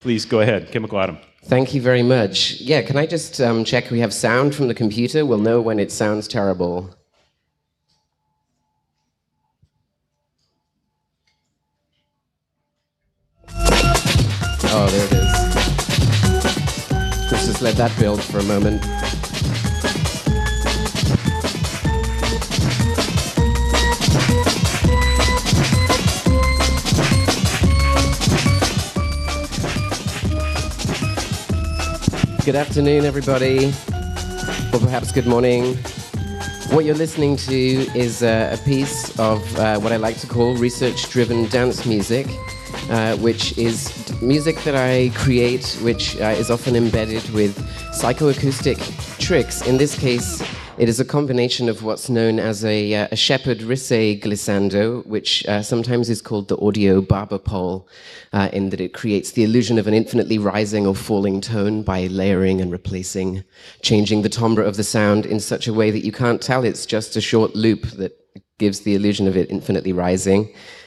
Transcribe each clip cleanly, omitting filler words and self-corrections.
Please go ahead, Chemical Atom. Thank you very much. Yeah, can I just check we have sound from the computer? We'll know when it sounds terrible. Oh, there it is. Let's just let that build for a moment. Good afternoon, everybody, or perhaps good morning. What you're listening to is a piece of what I like to call research-driven dance music, which is music that I create, which is often embedded with psychoacoustic tricks. In this case, it is a combination of what's known as a Shepard-Rissé glissando, which sometimes is called the audio barber pole, in that it creates the illusion of an infinitely rising or falling tone by layering and replacing, changing the timbre of the sound in such a way that you can't tell it's just a short loop that gives the illusion of it infinitely rising.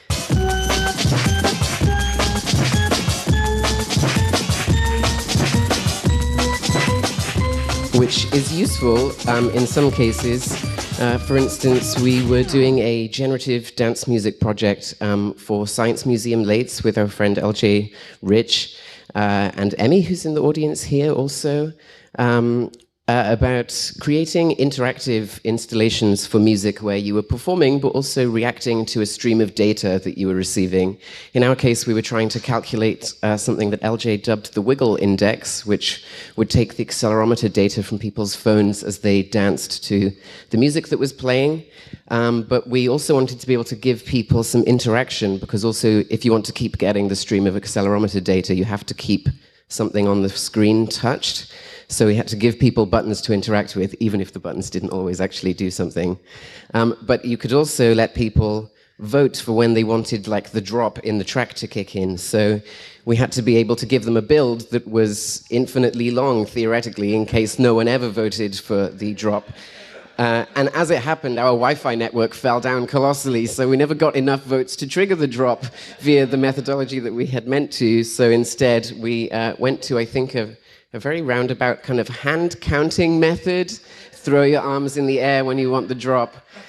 Which is useful in some cases. For instance, we were doing a generative dance music project for Science Museum Lates with our friend LJ Rich and Emmy, who's in the audience here also, about creating interactive installations for music where you were performing but also reacting to a stream of data that you were receiving. In our case, we were trying to calculate something that LJ dubbed the Wiggle Index, which would take the accelerometer data from people's phones as they danced to the music that was playing. But we also wanted to be able to give people some interaction, because also if you want to keep getting the stream of accelerometer data, you have to keep something on the screen touched. So we had to give people buttons to interact with, even if the buttons didn't always actually do something. But you could also let people vote for when they wanted, like, the drop in the track to kick in. So we had to be able to give them a build that was infinitely long, theoretically, in case no one ever voted for the drop. And as it happened, our Wi-Fi network fell down colossally, so we never got enough votes to trigger the drop via the methodology that we had meant to. So instead, we went to, I think, a very roundabout kind of hand-counting method. Throw your arms in the air when you want the drop.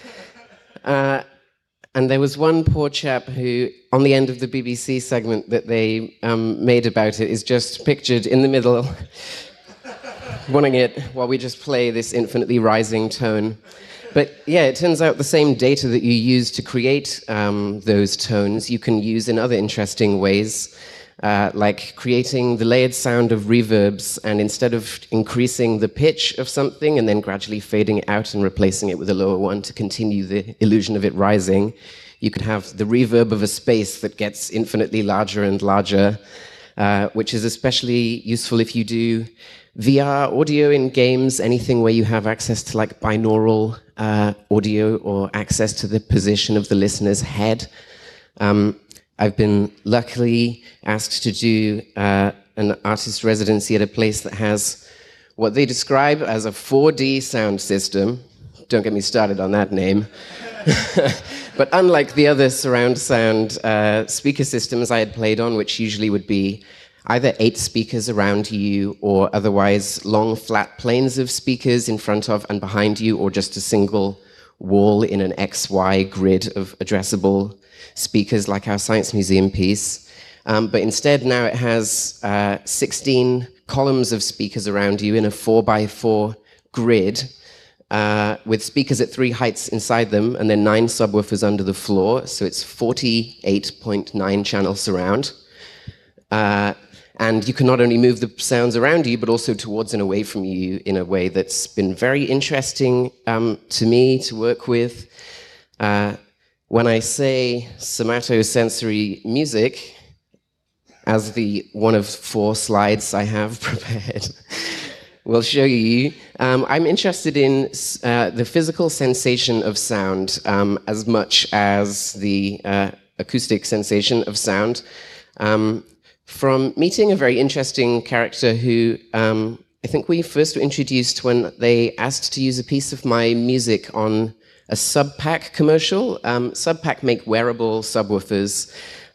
And there was one poor chap who, on the end of the BBC segment that they made about it, is just pictured in the middle, wanting it while we just play this infinitely rising tone. But yeah, it turns out the same data that you use to create those tones, you can use in other interesting ways. Like creating the layered sound of reverbs, and instead of increasing the pitch of something and then gradually fading it out and replacing it with a lower one to continue the illusion of it rising, you could have the reverb of a space that gets infinitely larger and larger, which is especially useful if you do VR audio in games, anything where you have access to like binaural audio or access to the position of the listener's head. I've been luckily asked to do an artist residency at a place that has what they describe as a 4D sound system. Don't get me started on that name. But unlike the other surround sound speaker systems I had played on, which usually would be either 8 speakers around you or otherwise long flat planes of speakers in front of and behind you, or just a single wall in an XY grid of addressable speakers like our Science Museum piece. But instead now it has 16 columns of speakers around you in a 4x4 grid with speakers at 3 heights inside them, and then 9 subwoofers under the floor. So it's 48.9 channel surround. And you can not only move the sounds around you, but also towards and away from you in a way that's been very interesting to me to work with. When I say somatosensory music, as the one of 4 slides I have prepared will show you, I'm interested in the physical sensation of sound as much as the acoustic sensation of sound. From meeting a very interesting character who I think we first were introduced when they asked to use a piece of my music on a Subpack commercial. Subpack make wearable subwoofers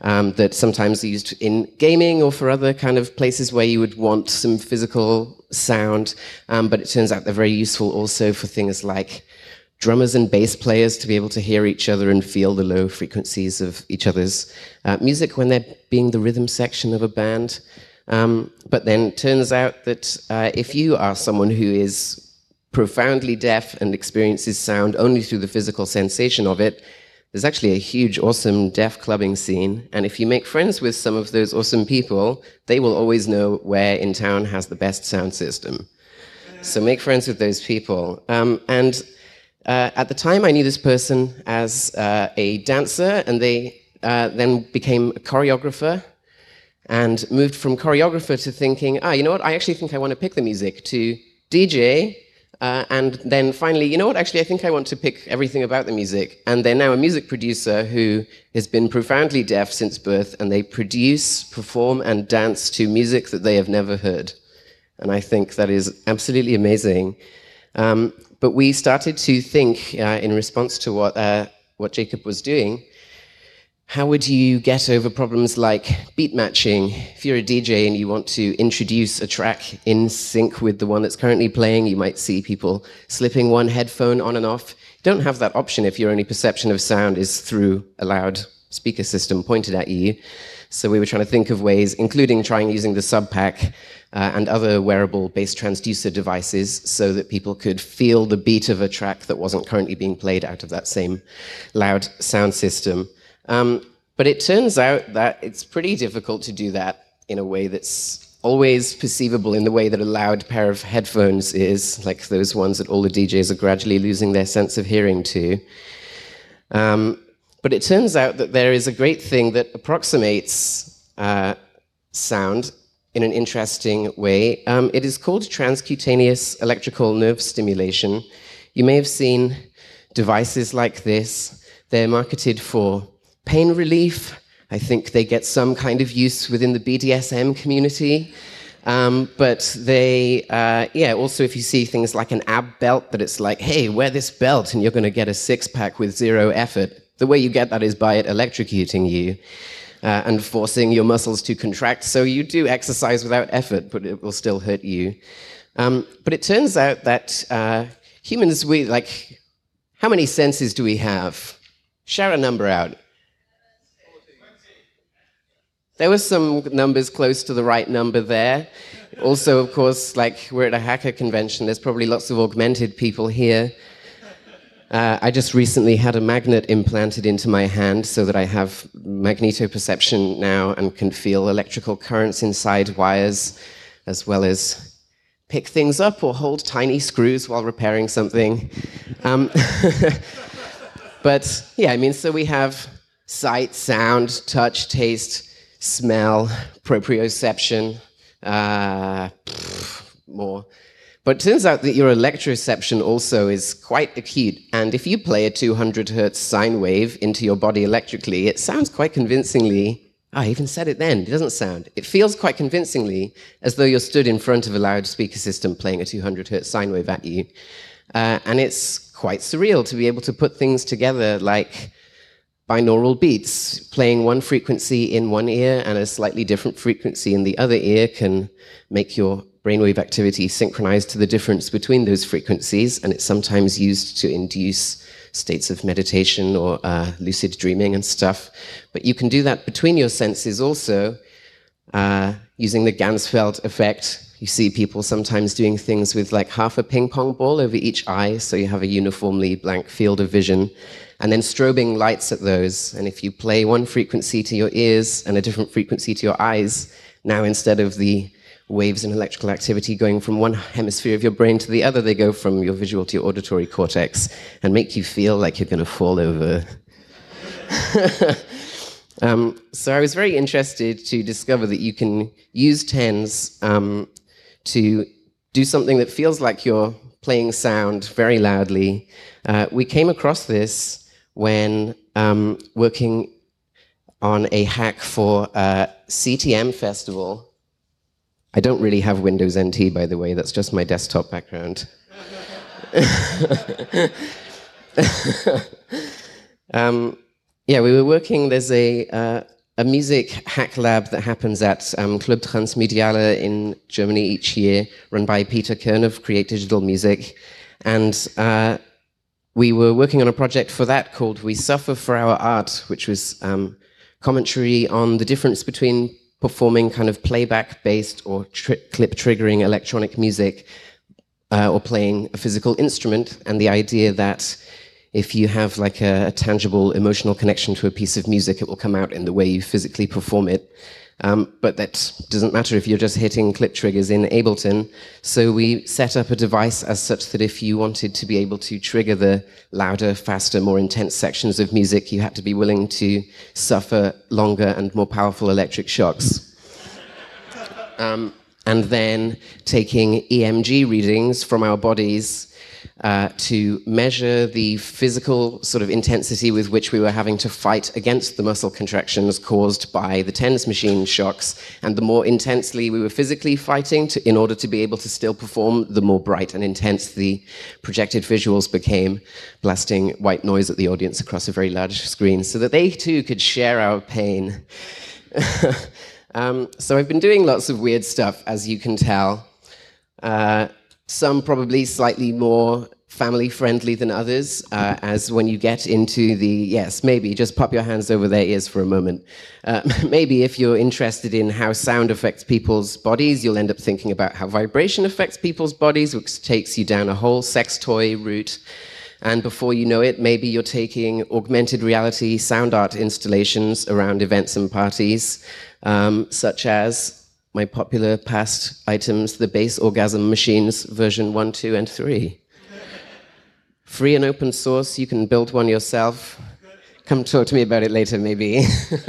that sometimes are used in gaming or for other kind of places where you would want some physical sound. But it turns out they're very useful also for things like drummers and bass players to be able to hear each other and feel the low frequencies of each other's music when they're being the rhythm section of a band. But then it turns out that if you are someone who is profoundly deaf and experiences sound only through the physical sensation of it, there's actually a huge, awesome deaf clubbing scene. And if you make friends with some of those awesome people, they will always know where in town has the best sound system. So make friends with those people. At the time, I knew this person as a dancer, and they then became a choreographer and moved from choreographer to thinking, you know what, I actually think I want to pick the music, to DJ, and then finally, you know what, actually I think I want to pick everything about the music. And they're now a music producer who has been profoundly deaf since birth, and they produce, perform, and dance to music that they have never heard. And I think that is absolutely amazing. But we started to think, in response to what Jacob was doing, how would you get over problems like beat matching? If you're a DJ and you want to introduce a track in sync with the one that's currently playing, you might see people slipping one headphone on and off. You don't have that option if your only perception of sound is through a loud speaker system pointed at you. So we were trying to think of ways, including trying using the Subpack and other wearable bass transducer devices, so that people could feel the beat of a track that wasn't currently being played out of that same loud sound system. But it turns out that it's pretty difficult to do that in a way that's always perceivable in the way that a loud pair of headphones is, like those ones that all the DJs are gradually losing their sense of hearing to. But it turns out that there is a great thing that approximates sound in an interesting way. It is called transcutaneous electrical nerve stimulation. You may have seen devices like this. They're marketed for pain relief. I think they get some kind of use within the BDSM community. But they, also if you see things like an ab belt, that it's like, hey, wear this belt and you're going to get a six-pack with zero effort. The way you get that is by it electrocuting you and forcing your muscles to contract. So you do exercise without effort, but it will still hurt you. But it turns out that humans, how many senses do we have? Shout a number out. There were some numbers close to the right number there. Also, of course, we're at a hacker convention, there's probably lots of augmented people here. I just recently had a magnet implanted into my hand so that I have magnetoperception now and can feel electrical currents inside wires, as well as pick things up or hold tiny screws while repairing something. But yeah, so we have sight, sound, touch, taste, smell, proprioception, more. But it turns out that your electroception also is quite acute. And if you play a 200 hertz sine wave into your body electrically, it sounds quite convincingly. I even said it then. It doesn't sound. It feels quite convincingly as though you're stood in front of a loudspeaker system playing a 200 hertz sine wave at you. And it's quite surreal to be able to put things together like binaural beats. Playing one frequency in one ear and a slightly different frequency in the other ear can make your brainwave activity synchronized to the difference between those frequencies, and it's sometimes used to induce states of meditation or lucid dreaming and stuff. But you can do that between your senses also, using the Ganzfeld effect. You see people sometimes doing things with half a ping pong ball over each eye, so you have a uniformly blank field of vision, and then strobing lights at those. And if you play one frequency to your ears and a different frequency to your eyes, now instead of the waves in electrical activity going from one hemisphere of your brain to the other, they go from your visual to your auditory cortex and make you feel like you're going to fall over. So I was very interested to discover that you can use TENS to do something that feels like you're playing sound very loudly. We came across this when working on a hack for CTM Festival. I don't really have Windows NT, by the way. That's just my desktop background. We were working. There's a a music hack lab that happens at Club Transmediale in Germany each year, run by Peter Kern of Create Digital Music. And we were working on a project for that called We Suffer for Our Art, which was commentary on the difference between performing kind of playback-based or clip-triggering electronic music or playing a physical instrument, and the idea that if you have like a tangible emotional connection to a piece of music, it will come out in the way you physically perform it. But that doesn't matter if you're just hitting clip triggers in Ableton. So we set up a device as such that if you wanted to be able to trigger the louder, faster, more intense sections of music, you had to be willing to suffer longer and more powerful electric shocks. And then taking EMG readings from our bodies to measure the physical sort of intensity with which we were having to fight against the muscle contractions caused by the TENS machine shocks. And the more intensely we were physically fighting in order to be able to still perform, the more bright and intense the projected visuals became, blasting white noise at the audience across a very large screen so that they too could share our pain. So I've been doing lots of weird stuff, as you can tell. Some probably slightly more family-friendly than others, as when you get into the, yes, maybe, just pop your hands over their ears for a moment. Maybe if you're interested in how sound affects people's bodies, you'll end up thinking about how vibration affects people's bodies, which takes you down a whole sex toy route. And before you know it, maybe you're taking augmented reality sound art installations around events and parties, such as my popular past items, the Bass Orgasm Machines version 1, 2, and 3. Free and open source, you can build one yourself. Come talk to me about it later, maybe.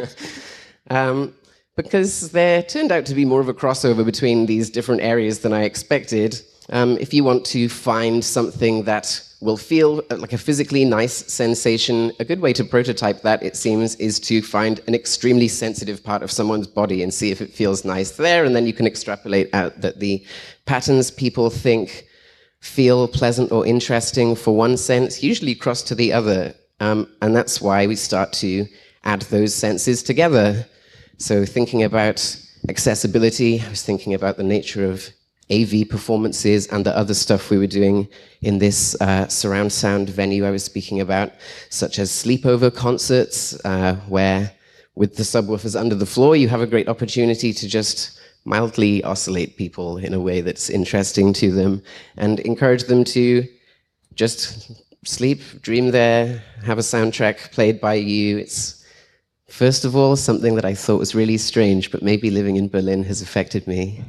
Because there turned out to be more of a crossover between these different areas than I expected. If you want to find something that will feel like a physically nice sensation, a good way to prototype that, it seems, is to find an extremely sensitive part of someone's body and see if it feels nice there, and then you can extrapolate out that the patterns people think feel pleasant or interesting for one sense usually cross to the other, and that's why we start to add those senses together. So thinking about accessibility, I was thinking about the nature of AV performances and the other stuff we were doing in this surround sound venue I was speaking about, such as sleepover concerts, where with the subwoofers under the floor, you have a great opportunity to just mildly oscillate people in a way that's interesting to them and encourage them to just sleep, dream there, have a soundtrack played by you. It's, first of all, something that I thought was really strange, but maybe living in Berlin has affected me.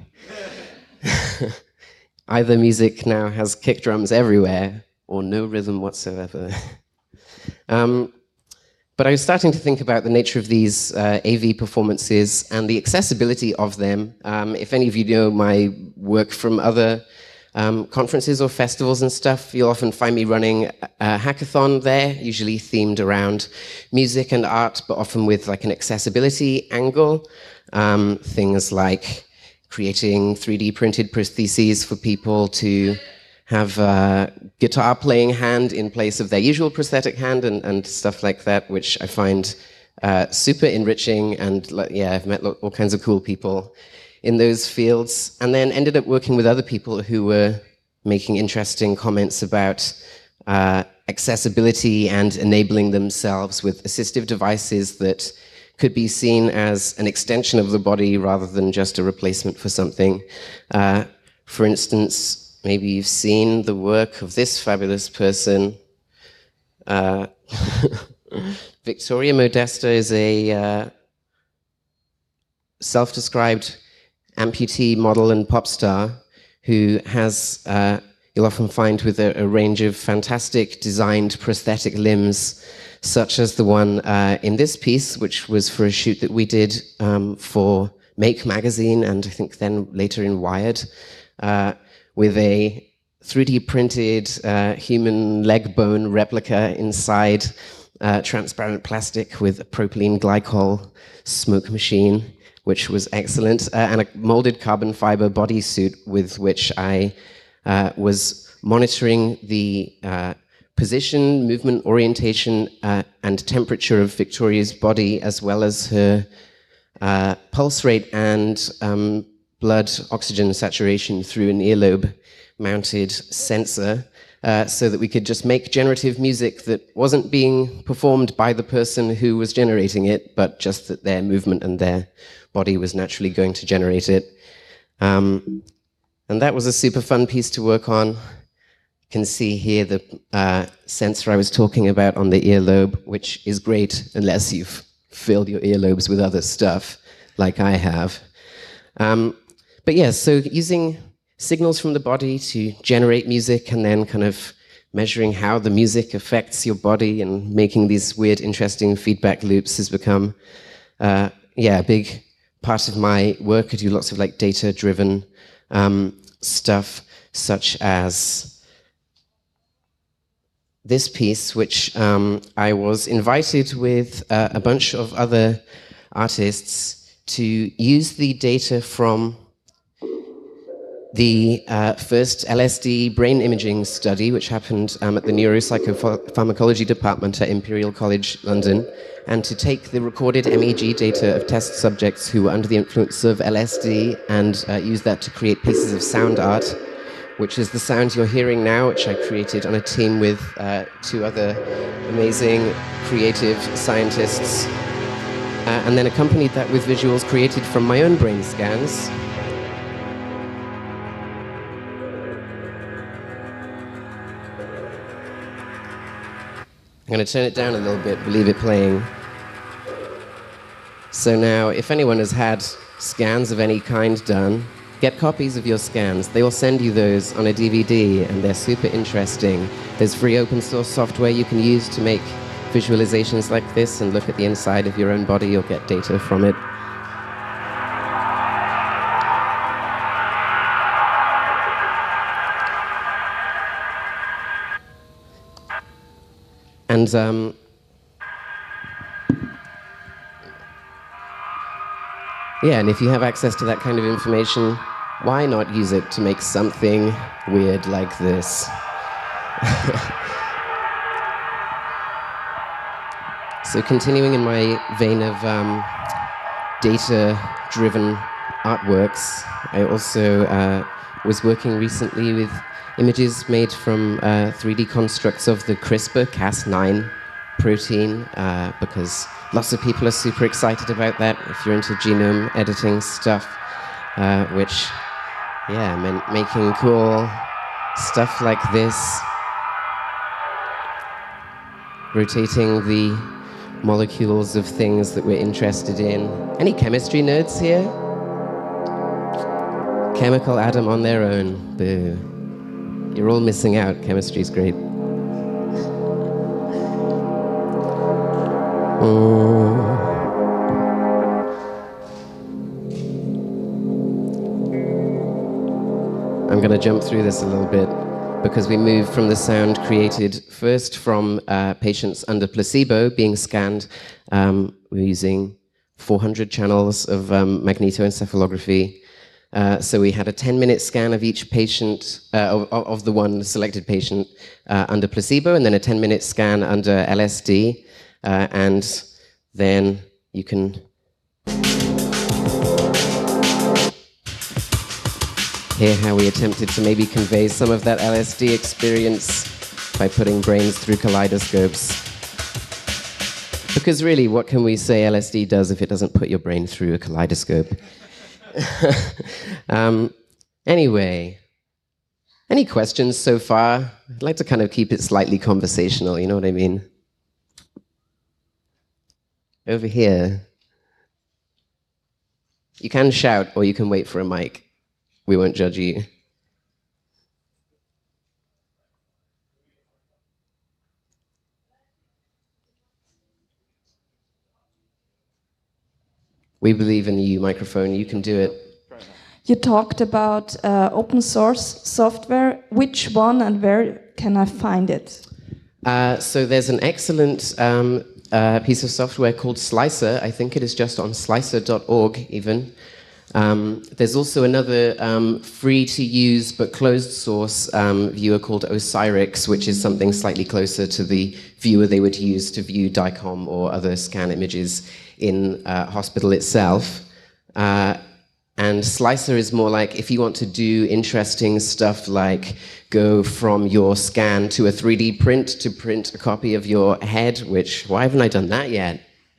Either music now has kick drums everywhere or no rhythm whatsoever. But I was starting to think about the nature of these AV performances and the accessibility of them. If any of you know my work from other conferences or festivals and stuff, you'll often find me running a hackathon there, usually themed around music and art, but often with like an accessibility angle. Things like creating 3D printed prostheses for people to have a guitar playing hand in place of their usual prosthetic hand and stuff like that, which I find super enriching. And yeah, I've met all kinds of cool people in those fields, and then ended up working with other people who were making interesting comments about accessibility and enabling themselves with assistive devices that could be seen as an extension of the body rather than just a replacement for something. For instance, maybe you've seen the work of this fabulous person. Victoria Modesta is a self-described amputee model and pop star who has, you'll often find with a range of fantastic designed prosthetic limbs, such as the one in this piece, which was for a shoot that we did for Make magazine, and I think then later in Wired, with a 3D printed human leg bone replica inside transparent plastic with a propylene glycol smoke machine, which was excellent, and a molded carbon fiber bodysuit with which I was monitoring the position, movement, orientation, and temperature of Victoria's body, as well as her pulse rate and blood oxygen saturation through an earlobe mounted sensor so that we could just make generative music that wasn't being performed by the person who was generating it, but just that their movement and their body was naturally going to generate it. And that was a super fun piece to work on. You can see here the sensor I was talking about on the earlobe, which is great unless you've filled your earlobes with other stuff, like I have. But yeah, so using signals from the body to generate music and then kind of measuring how the music affects your body and making these weird, interesting feedback loops has become, a big part of my work. I do lots of like data-driven stuff, such as this piece, which I was invited with a bunch of other artists to use the data from the first LSD brain imaging study, which happened at the Neuropsychopharmacology Department at Imperial College London, and to take the recorded MEG data of test subjects who were under the influence of LSD and use that to create pieces of sound art, which is the sound you're hearing now, which I created on a team with two other amazing creative scientists, and then accompanied that with visuals created from my own brain scans. I'm going to turn it down a little bit, leave it playing. So now, if anyone has had scans of any kind done, get copies of your scans. They will send you those on a DVD, and they're super interesting. There's free open source software you can use to make visualizations like this and look at the inside of your own body or get data from it. And and if you have access to that kind of information, why not use it to make something weird like this? So continuing in my vein of data-driven artworks, I also was working recently with images made from 3D constructs of the CRISPR-Cas9 protein, because lots of people are super excited about that if you're into genome editing stuff, which, meant making cool stuff like this, rotating the molecules of things that we're interested in. Any chemistry nerds here? Chemical atom on their own, boo. You're all missing out. Chemistry's great. I'm going to jump through this a little bit because we move from the sound created first from patients under placebo being scanned. We're using 400 channels of magnetoencephalography. So we had a 10-minute scan of each patient, of the one selected patient under placebo, and then a 10-minute scan under LSD. And then you can hear how we attempted to maybe convey some of that LSD experience by putting brains through kaleidoscopes. Because really, what can we say LSD does if it doesn't put your brain through a kaleidoscope? Anyway, any questions so far? I'd like to kind of keep it slightly conversational, you know what I mean? Over here. You can shout or you can wait for a mic. We won't judge you. We believe in you, microphone. You can do it. You talked about open source software. Which one and where can I find it? So there's an excellent piece of software called Slicer. I think it is just on slicer.org even. There's also another free-to-use but closed-source viewer called Osirix, which is something slightly closer to the viewer they would use to view DICOM or other scan images in hospital itself. And Slicer is more like if you want to do interesting stuff like go from your scan to a 3D print to print a copy of your head, which, why haven't I done that yet?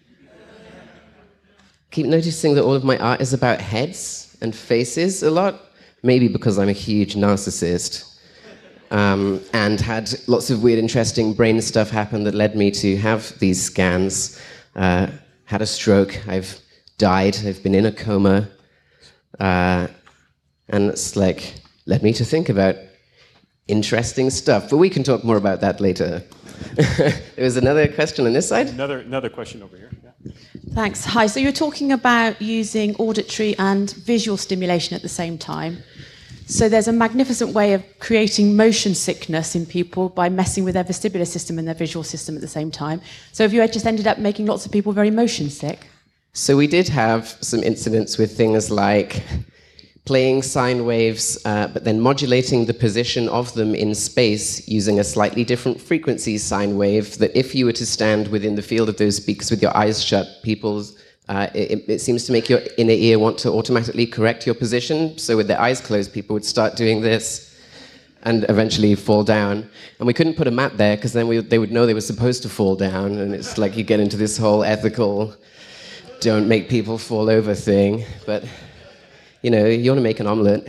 Keep noticing that all of my art is about heads and faces a lot. Maybe because I'm a huge narcissist. And had lots of weird, interesting brain stuff happen that led me to have these scans. Had a stroke, I've died, I've been in a coma. And it's like, led me to think about interesting stuff. But we can talk more about that later. There was another question on this side? Another question over here. Yeah. Thanks. Hi. So you're talking about using auditory and visual stimulation at the same time. So there's a magnificent way of creating motion sickness in people by messing with their vestibular system and their visual system at the same time. So have you just ended up making lots of people very motion sick? So we did have some incidents with things like playing sine waves, but then modulating the position of them in space using a slightly different frequency sine wave, that if you were to stand within the field of those speakers with your eyes shut, it seems to make your inner ear want to automatically correct your position. So with their eyes closed, people would start doing this and eventually fall down. And we couldn't put a mat there because then they would know they were supposed to fall down. And it's like you get into this whole ethical don't make people fall over thing. But, you know, you want to make an omelette.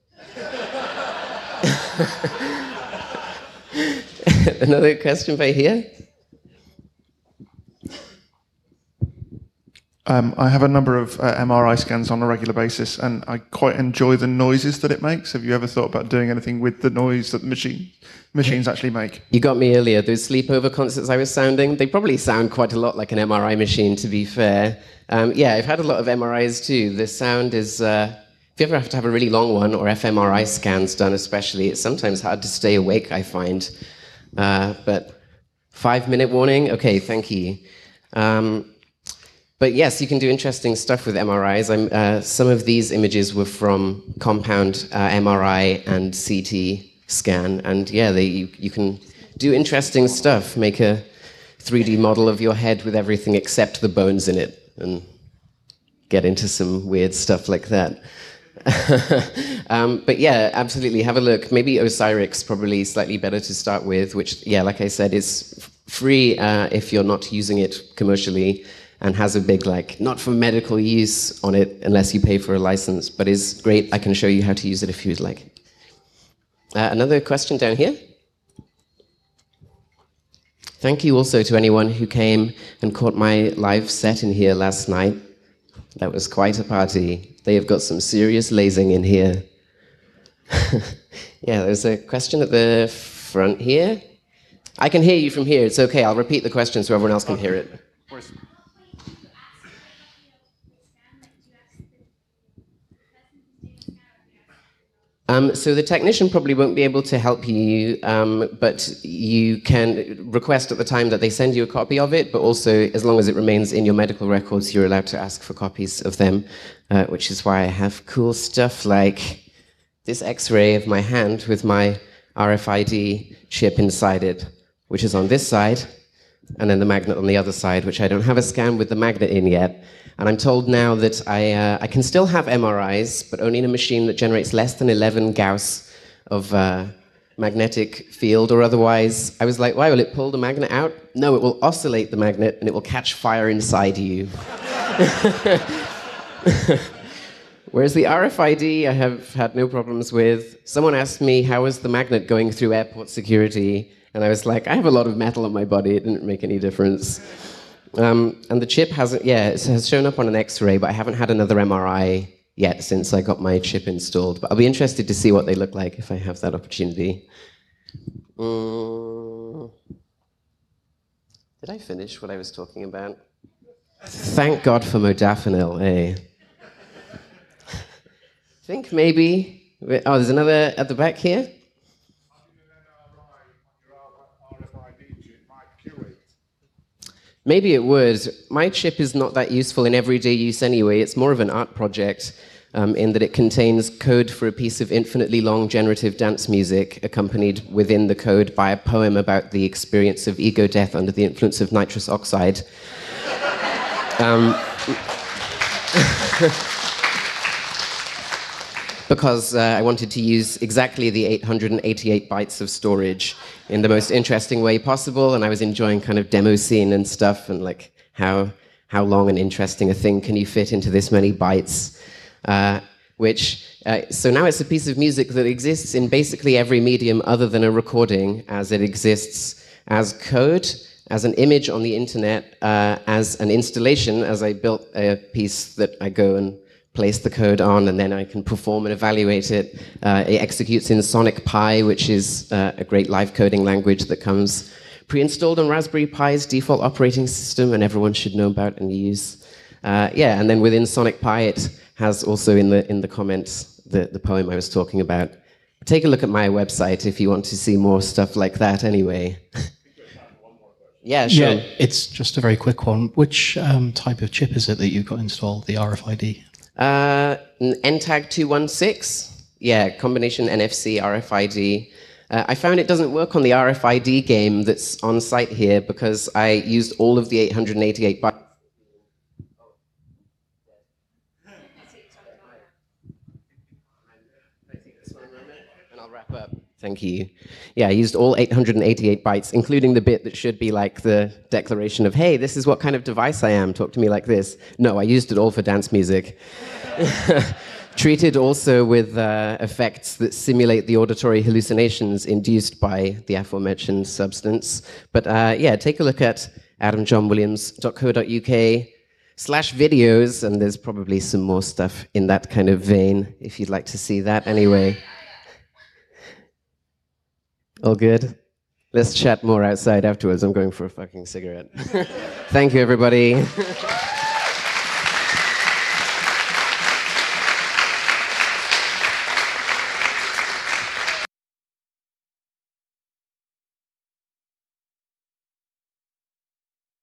Another question right here? I have a number of MRI scans on a regular basis, and I quite enjoy the noises that it makes. Have you ever thought about doing anything with the noise that the machines actually make? You got me earlier. Those sleepover concerts I was sounding, they probably sound quite a lot like an MRI machine, to be fair. Yeah, I've had a lot of MRIs too. The sound is, if you ever have to have a really long one, or fMRI scans done especially, it's sometimes hard to stay awake, I find. But 5-minute warning? Okay, thank you. But yes, you can do interesting stuff with MRIs. Some of these images were from compound MRI and CT scan, and yeah, you can do interesting stuff. Make a 3D model of your head with everything except the bones in it, and get into some weird stuff like that. But yeah, absolutely, have a look. Maybe Osirix, probably slightly better to start with, which, yeah, like I said, is free if you're not using it commercially, and has a big, like, not for medical use on it unless you pay for a license, but is great. I can show you how to use it if you'd like. Another question down here. Thank you also to anyone who came and caught my live set in here last night. That was quite a party. They have got some serious lasing in here. Yeah, there's a question at the front here. I can hear you from here. It's okay. I'll repeat the question so everyone else can hear it. So the technician probably won't be able to help you, but you can request at the time that they send you a copy of it, but also, as long as it remains in your medical records, you're allowed to ask for copies of them, which is why I have cool stuff like this X-ray of my hand with my RFID chip inside it, which is on this side, and then the magnet on the other side, which I don't have a scan with the magnet in yet. And I'm told now that I can still have MRIs, but only in a machine that generates less than 11 Gauss of magnetic field, or otherwise. I was like, why will it pull the magnet out? No, it will oscillate the magnet, and it will catch fire inside you. Whereas the RFID I have had no problems with. Someone asked me, how was the magnet going through airport security? And I was like, I have a lot of metal on my body, it didn't make any difference. And the chip hasn't, yeah, it has shown up on an X-ray, but I haven't had another MRI yet since I got my chip installed. But I'll be interested to see what they look like if I have that opportunity. Did I finish what I was talking about? Thank God for modafinil, eh? I think maybe, oh, there's another at the back here. Maybe it would. My chip is not that useful in everyday use anyway. It's more of an art project in that it contains code for a piece of infinitely long generative dance music accompanied within the code by a poem about the experience of ego death under the influence of nitrous oxide. Because I wanted to use exactly the 888 bytes of storage in the most interesting way possible, and I was enjoying kind of demo scene and stuff, and like how long and interesting a thing can you fit into this many bytes? So now it's a piece of music that exists in basically every medium other than a recording, as it exists as code, as an image on the internet, as an installation, as I built a piece that I go and place the code on, and then I can perform and evaluate it. It executes in Sonic Pi, which is a great live coding language that comes pre-installed on Raspberry Pi's default operating system, and everyone should know about and use. And then within Sonic Pi, it has also in the comments the poem I was talking about. Take a look at my website if you want to see more stuff like that anyway. Yeah, sure. Yeah, it's just a very quick one. Which type of chip is it that you've got installed, the RFID? NTAG 216. Yeah, combination NFC, RFID. I found it doesn't work on the RFID game that's on site here because I used all of the 888 bytes. And I'll wrap up. Thank you. Yeah, I used all 888 bytes, including the bit that should be like the declaration of, hey, this is what kind of device I am, talk to me like this. No, I used it all for dance music. Treated also with effects that simulate the auditory hallucinations induced by the aforementioned substance. But take a look at adamjohnwilliams.co.uk/videos, and there's probably some more stuff in that kind of vein, if you'd like to see that anyway. All good? Let's chat more outside afterwards. I'm going for a fucking cigarette. Thank you, everybody.